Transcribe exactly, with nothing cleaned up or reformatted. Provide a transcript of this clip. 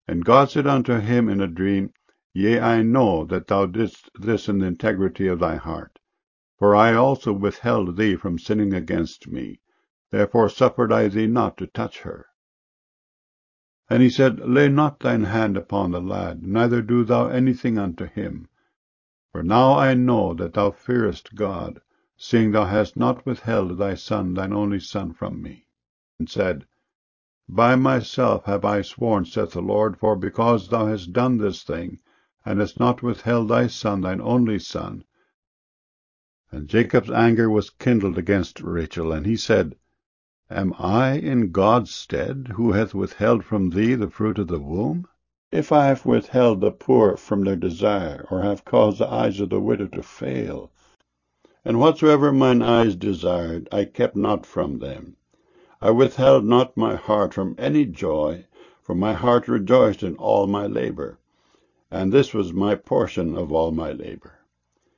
And God said unto him in a dream, Yea, I know that thou didst this in the integrity of thy heart. For I also withheld thee from sinning against me, therefore suffered I thee not to touch her. And he said, Lay not thine hand upon the lad, neither do thou anything unto him. For now I know that thou fearest God, seeing thou hast not withheld thy son, thine only son, from me. And said, By myself have I sworn, saith the Lord, for because thou hast done this thing, and hast not withheld thy son, thine only son. And Jacob's anger was kindled against Rachel, and he said, Am I in God's stead, who hath withheld from thee the fruit of the womb? If I have withheld the poor from their desire, or have caused the eyes of the widow to fail, and whatsoever mine eyes desired, I kept not from them. I withheld not my heart from any joy, for my heart rejoiced in all my labor, and this was my portion of all my labor.